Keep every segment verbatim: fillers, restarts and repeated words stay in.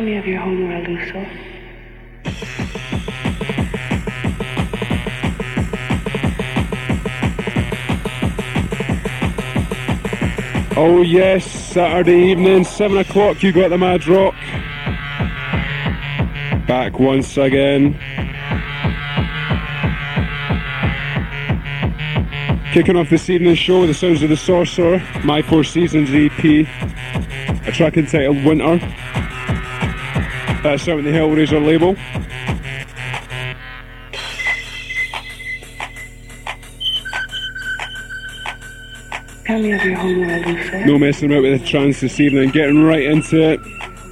me of your home world, Uso. Oh yes, Saturday evening, seven o'clock, you got the Mad Rock. Back once again. Kicking off this evening's show with the sounds of the Sorcerer, My Four Seasons E P, a track entitled Winter. That's out on the Hellraiser label. Tell me of your home world, Uso. No messing about with the trance this evening, getting right into it.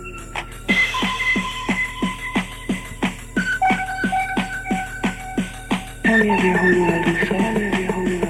Tell me of your home world, Uso. Tell me of your home world, Uso.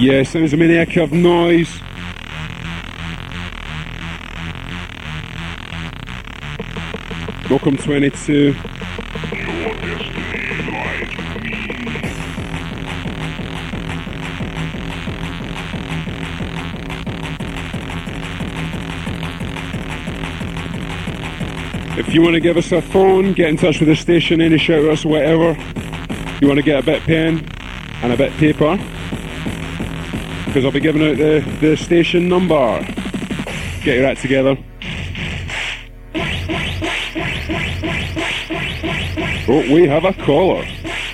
Yeah, sounds of Maniac of Noise. Welcome twenty-two. If you want to give us a phone, get in touch with the station, any shout outs, whatever. You want to get a bit pen and a bit paper, because I'll be giving out the, the station number. Get your act together. Oh, we have a caller.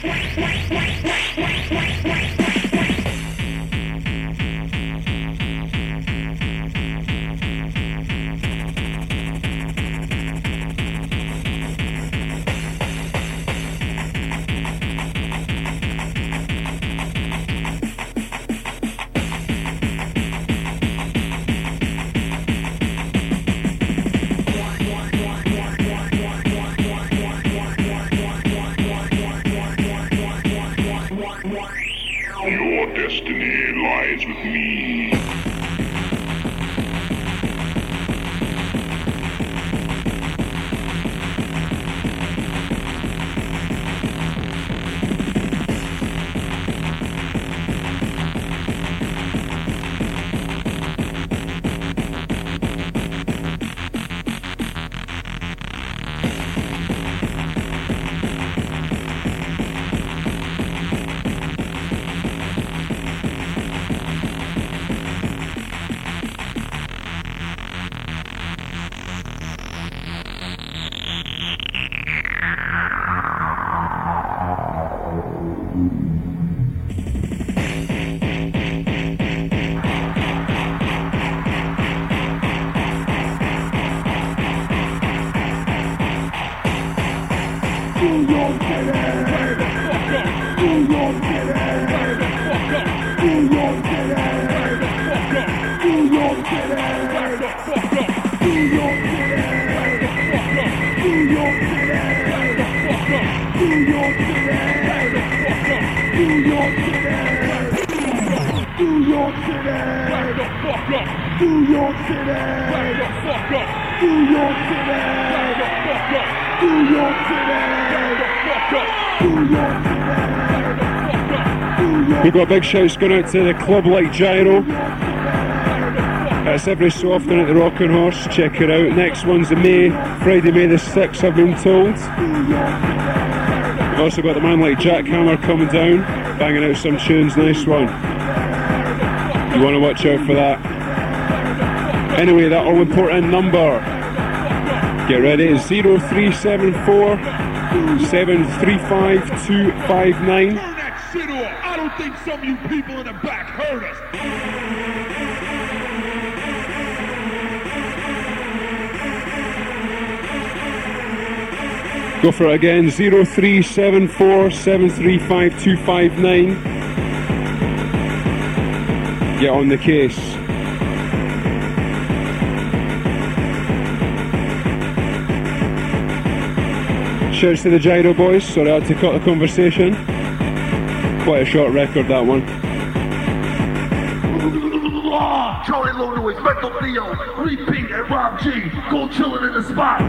We've got big shouts going out to the club like Gyro. That's every so often at the Rockin' Horse. Check it out. Next one's in May, Friday, May the sixth, I've been told. We've also got the man like Jackhammer coming down, banging out some tunes. Nice one. You want to watch out for that. Anyway, that all important number. Get ready. It's zero three seven four, seven three five, two five nine. I don't think some of you people in the back heard us. Go for it again, zero three seven four, seven three five, two five nine. Get on the case. Shouts to the Gyro boys. Sorry I had to cut the conversation. Quite a short record, that one. Charlie Lono is Mental Theo, Repeat and Rob G. Go chillin' in the spot.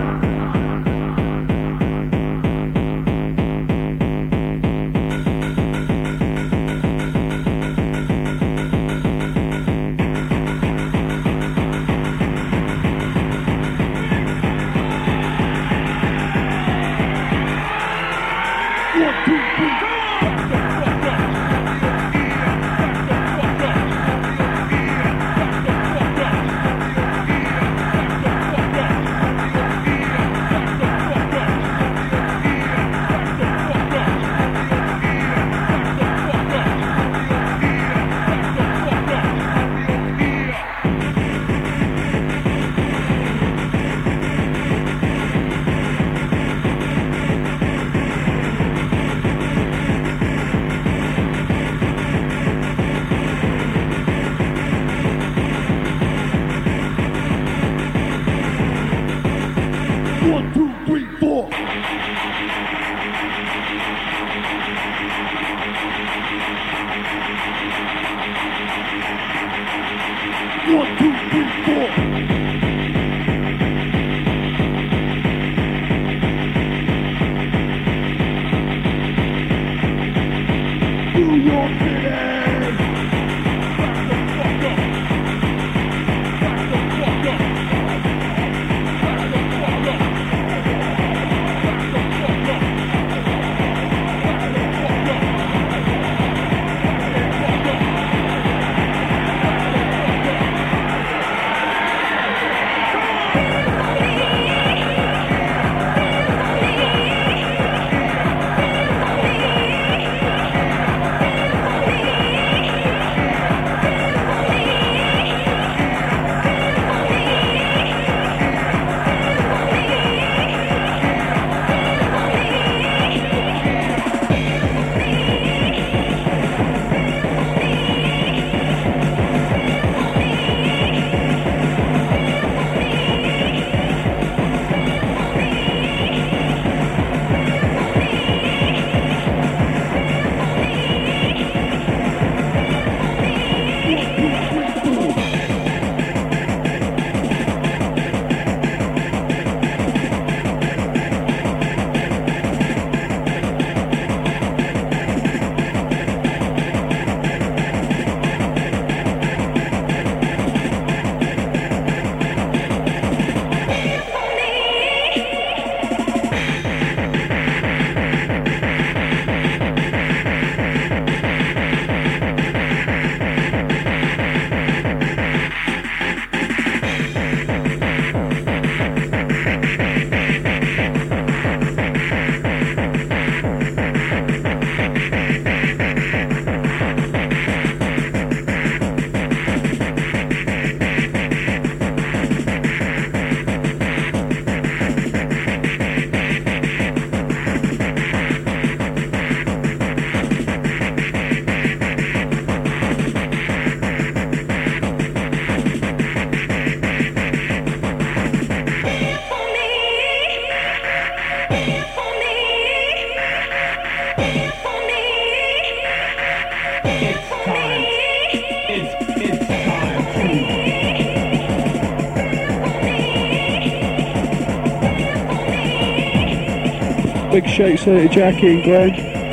Big shouts out to Jackie and Glenn.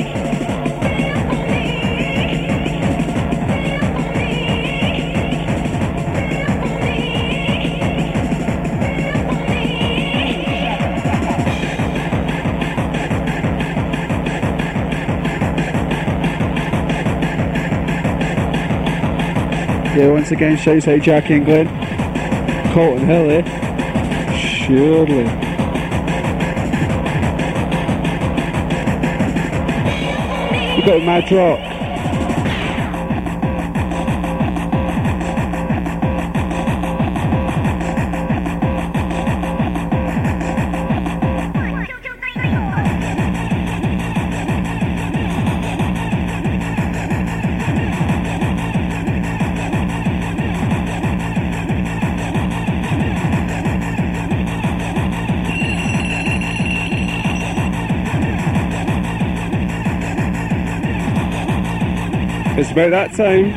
Yeah, once again, shouts out to Jackie and Glenn. Colton Hill, eh? Surely. We've got a mad rock. It's about that time.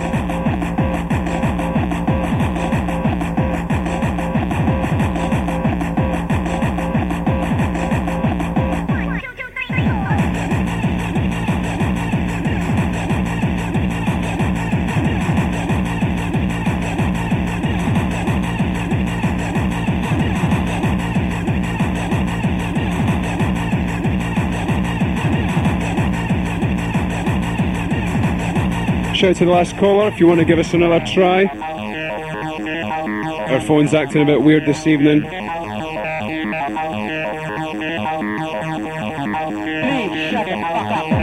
Shout out to the last caller if you want to give us another try. Our phone's acting a bit weird this evening. Please shut the fuck up.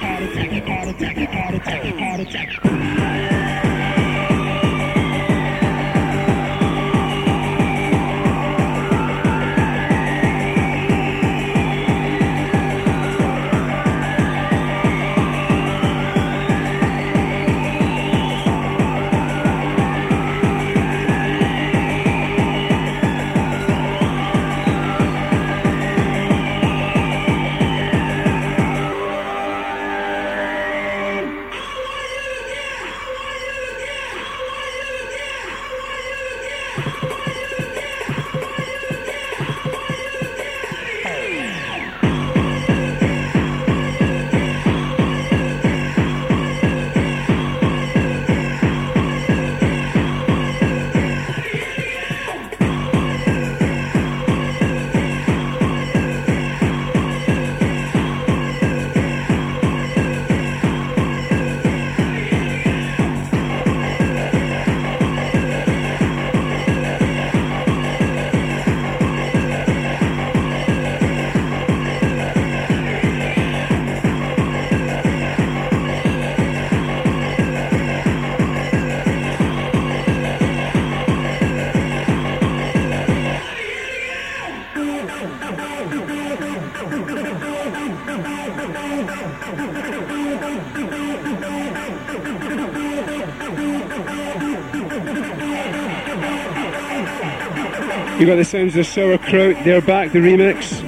We got the sounds of Sauerkraut, They're Back, the remix.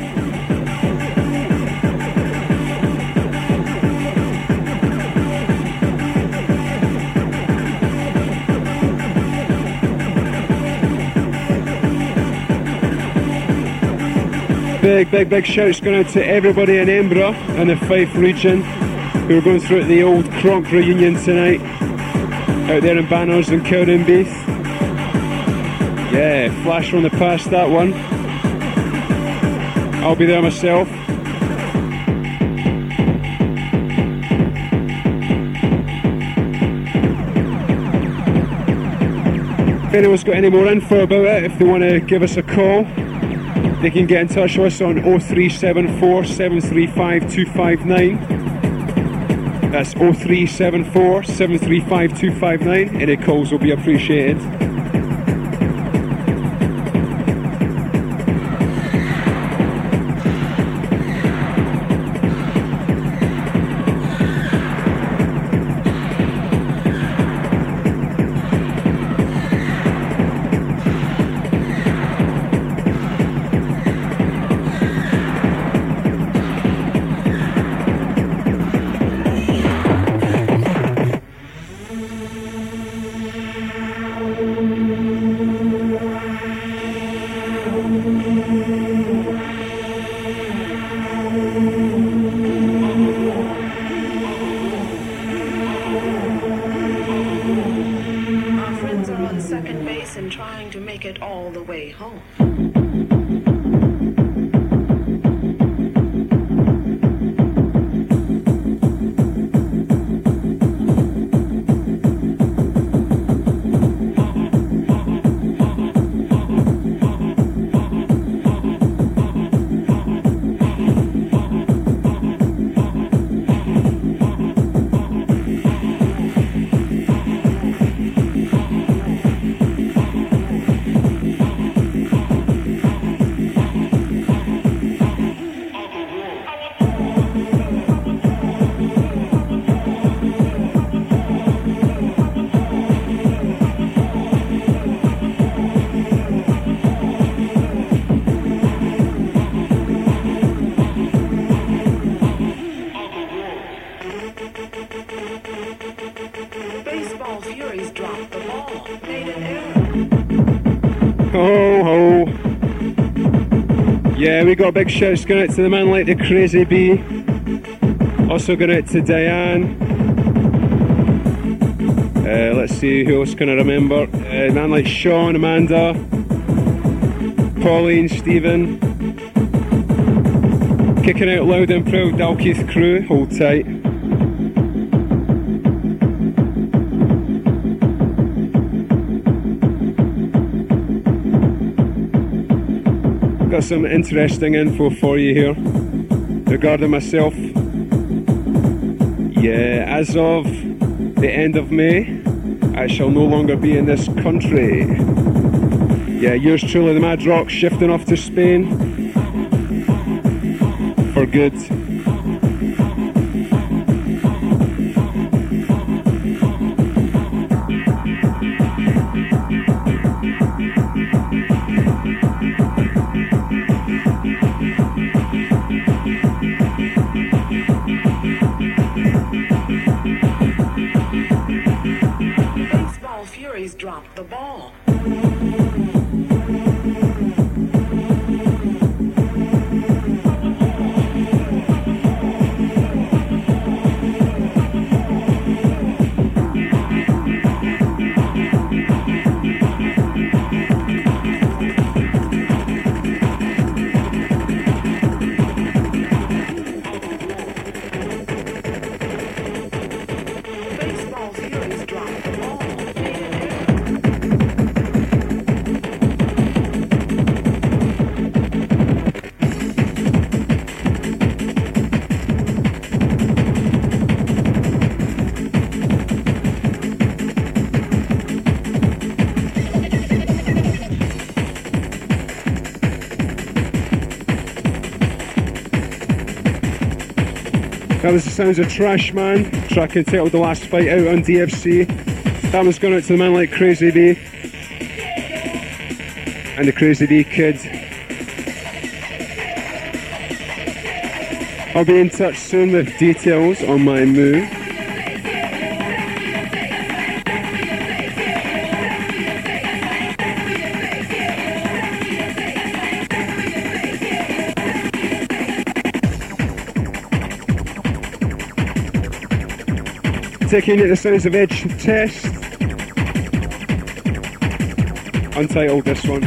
Big, big, big shouts going out to everybody in Edinburgh and the Fife region who are going through the old Cronk reunion tonight out there in Banners and Cowdenbeath. Yeah, flash from the past, that one. I'll be there myself. If anyone's got any more info about it, if they want to give us a call, they can get in touch with us on oh three seven four, seven three five, two five nine. That's oh three seven four, seven three five, two five nine. Any calls will be appreciated. Yeah, we got a big shout going out to the man like the Crazy Bee. Also going out to Diane. Uh, let's see who else can I remember. Uh, man like Sean, Amanda, Pauline, Stephen. Kicking out loud and proud, Dalkeith crew. Hold tight. Got some interesting info for you here regarding myself. Yeah, as of the end of May, I shall no longer be in this country. Yeah, yours truly, the Mad Rock, shifting off to Spain for good. Dropped the ball. Baseball Furies dropped the ball. That was the sounds of Trash Man, track entitled The Last Fight out on D F C. That one's gone out to the man like Crazy Bee. and the Crazy D Kid. I'll be in touch soon with details on my move. Taking it the sounds of Edge Test. Untitled, this one.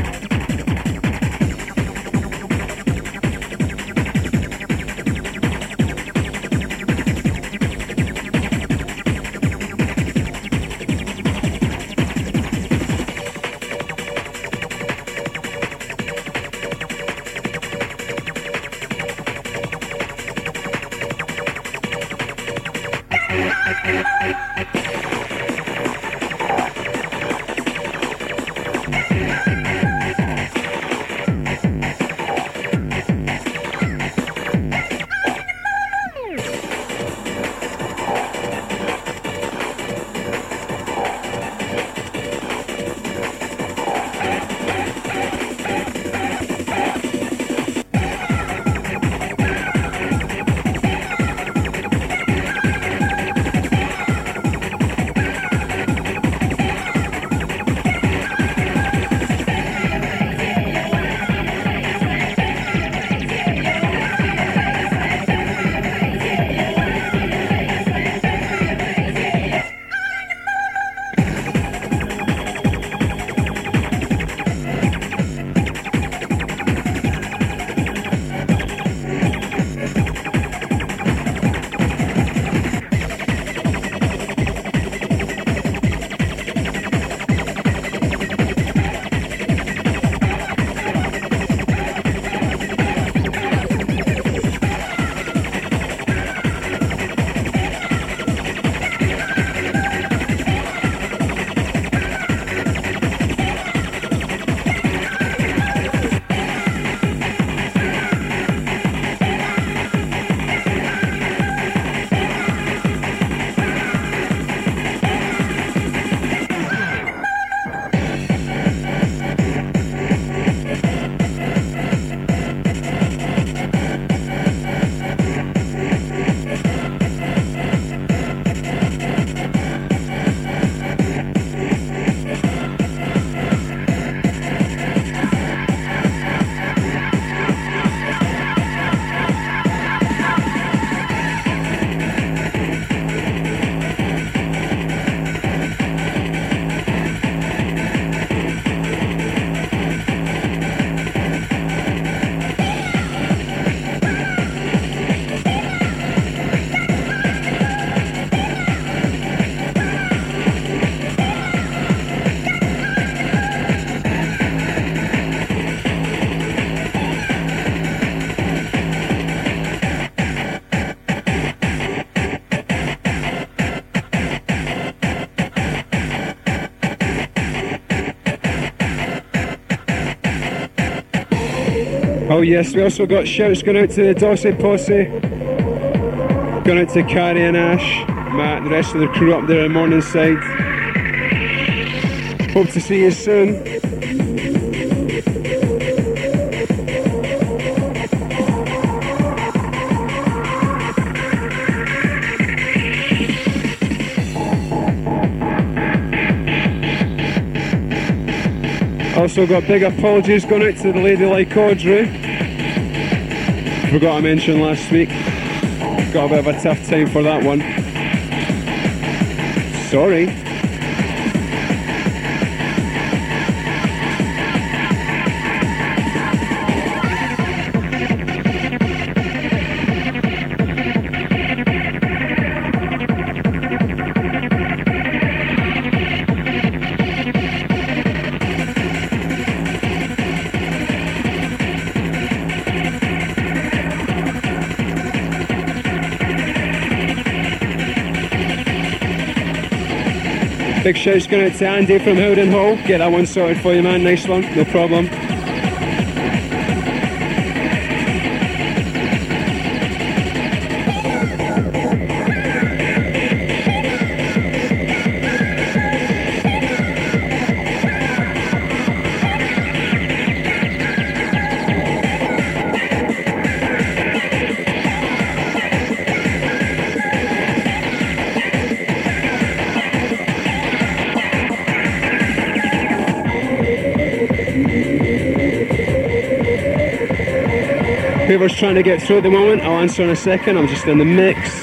Oh yes, we also got shouts going out to the Dawsey Posse, going out to Carrie and Ash, Matt, the rest of the crew up there in Morningside. Hope to see you soon. Also got big apologies going out to the lady like Audrey. Forgot to mention last week. Got a bit of a tough time for that one. Sorry. Big shouts going out to Andy from Howden Hall. Get that one sorted for you, man. Nice one, no problem. Whoever's trying to get through at the moment, I'll answer in a second. I'm just in the mix.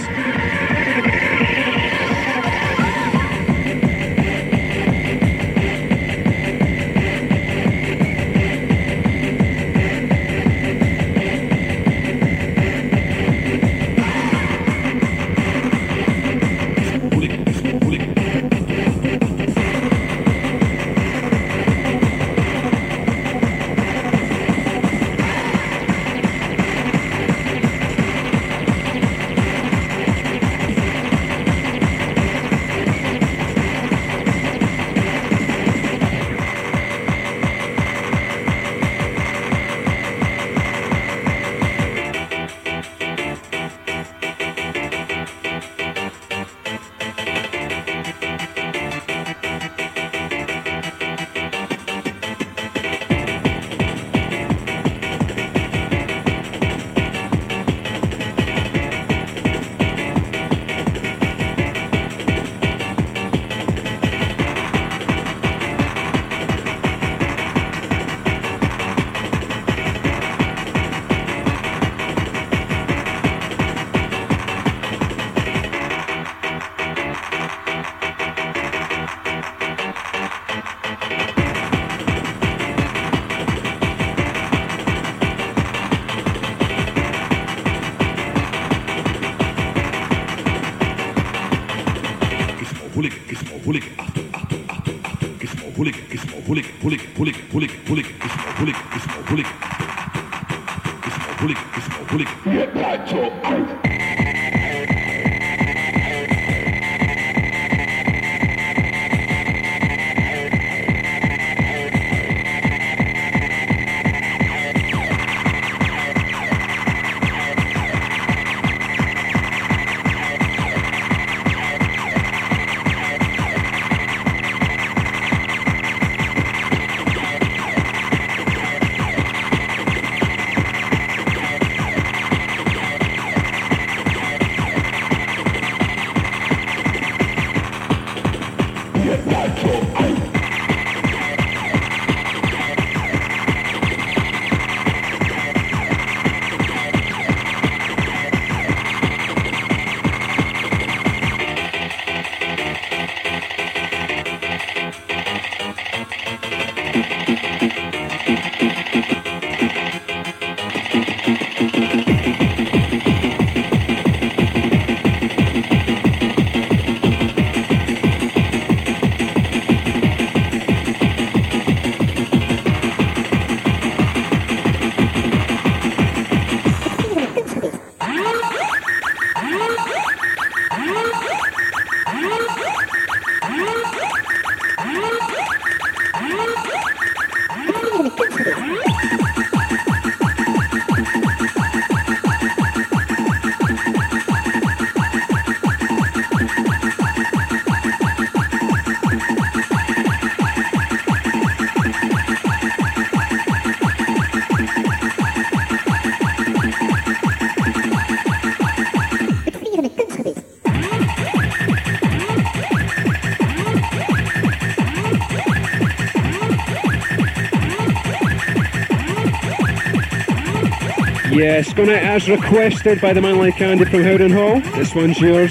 Yes, going out as requested by the man like Andy from Howden Hall. This one's yours.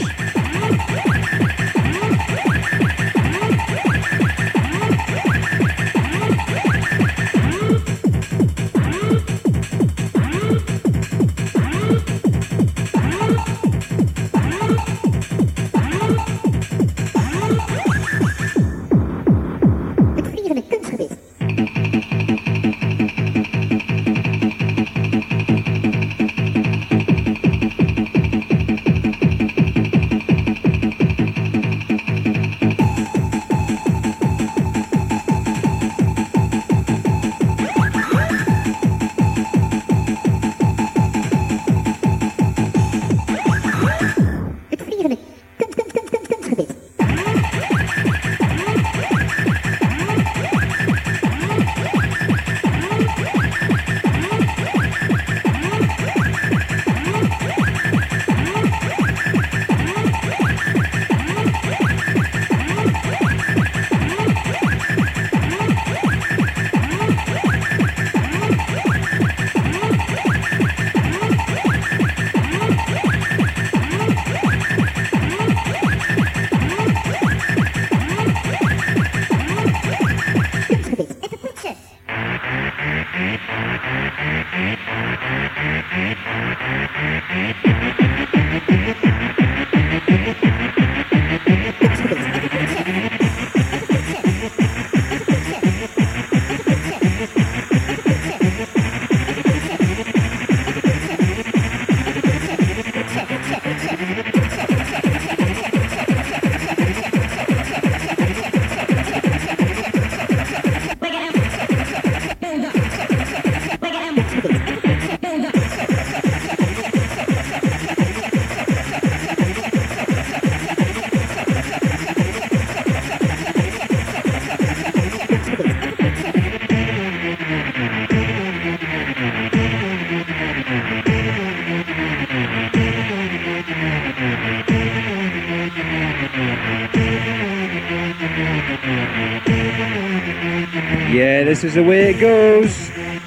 Yeah, this is the way it goes.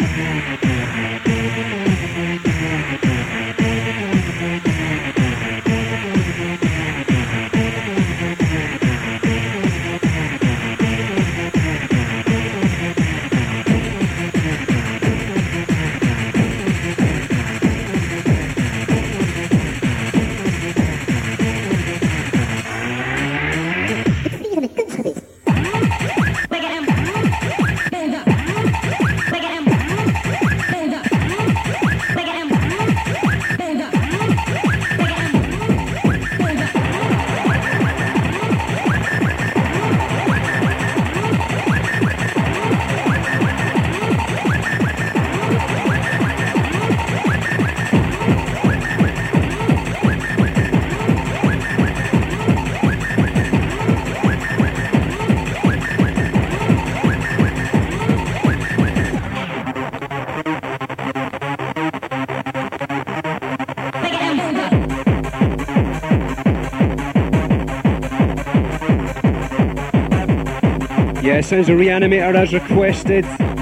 Yeah, sounds a reanimator as requested.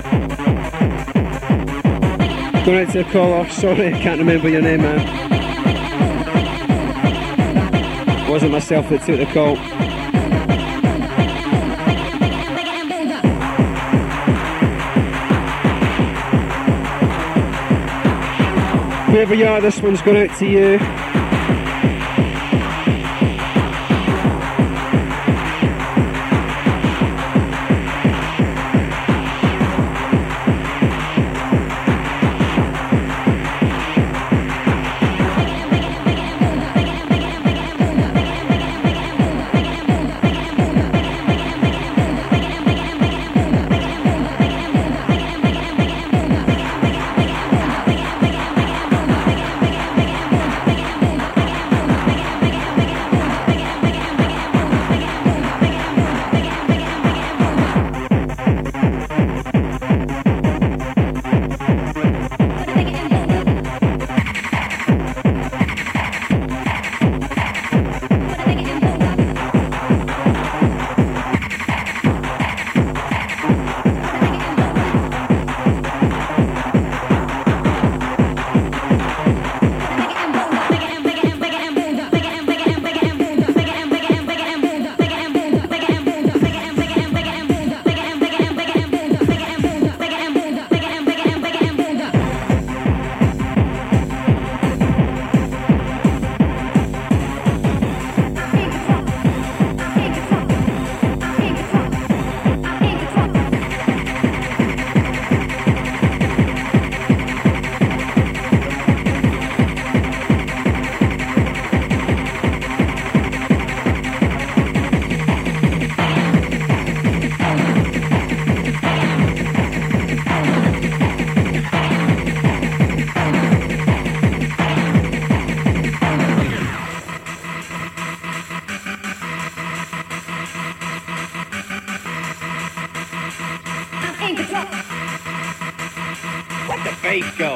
Going out to the caller, sorry, I can't remember your name, man. It wasn't myself that took the call. Whoever you are, this one's going out to you. Let the bass go.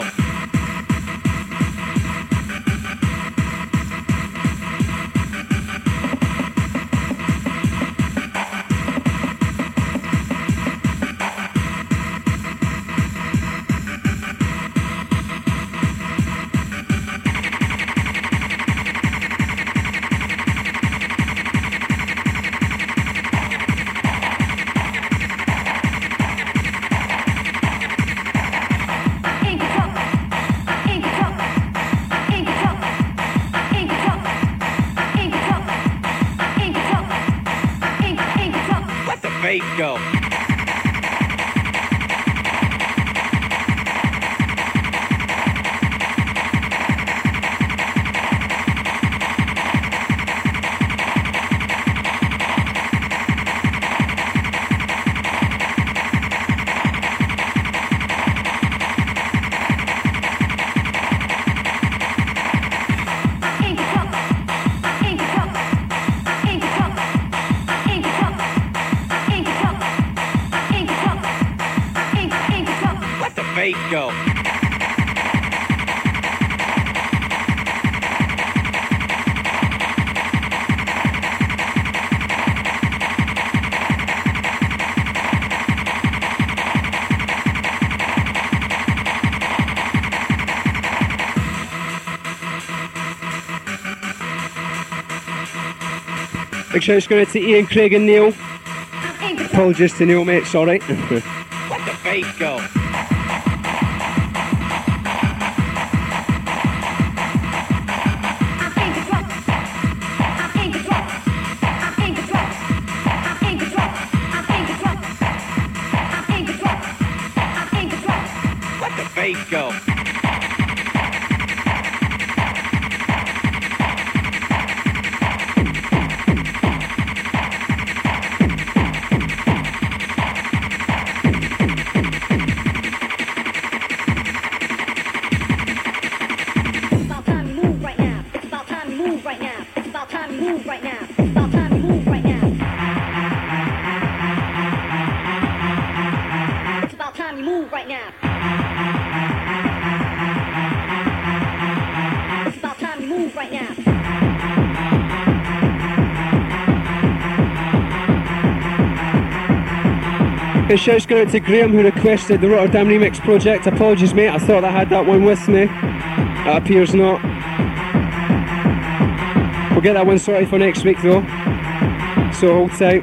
Ain't fade go? Fade go. Big shout's going out to Ian, Craig and Neil. Apologies to Neil, mate, sorry. Let the fade go. Fade go. Big shout's going out to Graham who requested the Rotterdam Remix project. Apologies mate, I thought I had that one with me. It appears not. We'll get that one sorted for next week though, so hold tight.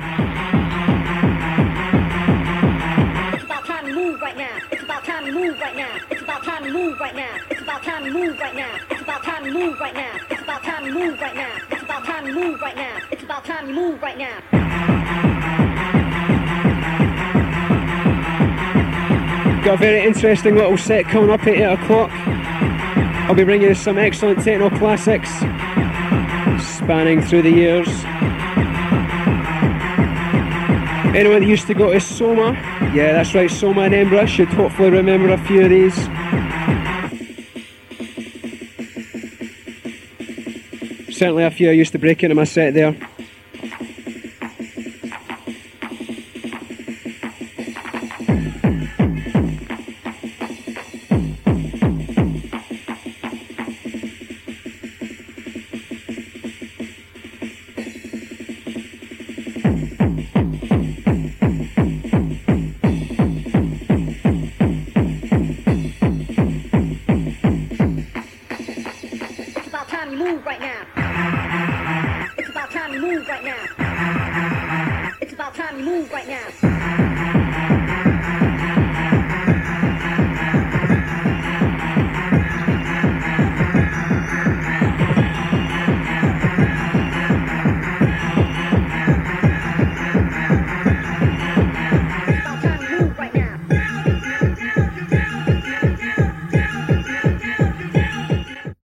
It's about time to move right now. It's about time to move right now. It's about time to move right now. It's about time to move right now. It's about time to move right now. It's about time to move right now. It's about time to move right now. It's about time to move right now. Got a very interesting little set coming up at eight o'clock. I'll be bringing you some excellent techno classics spanning through the years. Anyone that used to go to Soma, yeah that's right, Soma in Edinburgh, should hopefully remember a few of these. Certainly a few I used to break into my set there. It's about time to move right now.